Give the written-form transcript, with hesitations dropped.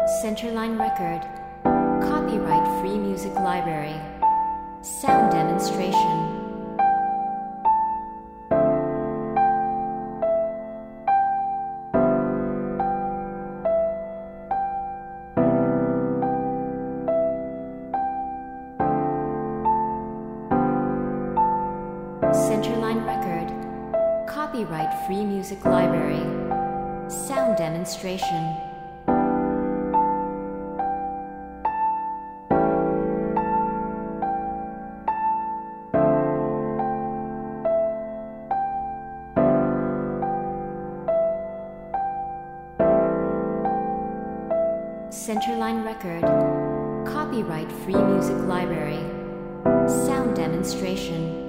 Centerline Record. Copyright Free Music Library. Sound demonstration. Centerline Record. Copyright Free Music Library. Sound demonstration. Centerline Record. Copyright Free Music Library. Sound demonstration.